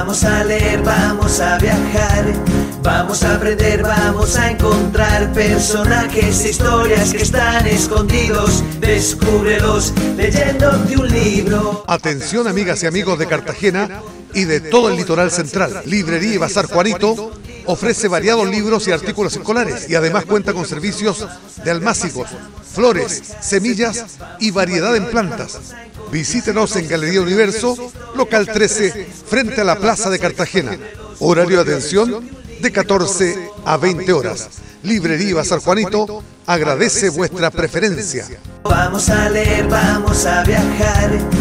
Vamos a leer, vamos a viajar, vamos a aprender, vamos a encontrar personajes e historias que están escondidos. Descúbrelos leyéndote un libro. Atención, amigas y amigos de Cartagena y de todo el litoral central. Librería y Bazar Juanito ofrece variados libros y artículos escolares y además cuenta con servicios de almácigos, flores, semillas y variedad en plantas. Visítenos en Galería Universo, local 13, frente a la Plaza de Cartagena. Horario de atención de 14 a 20 horas. Librería y Bazar Juanito agradece vuestra preferencia. Vamos a leer, vamos a viajar,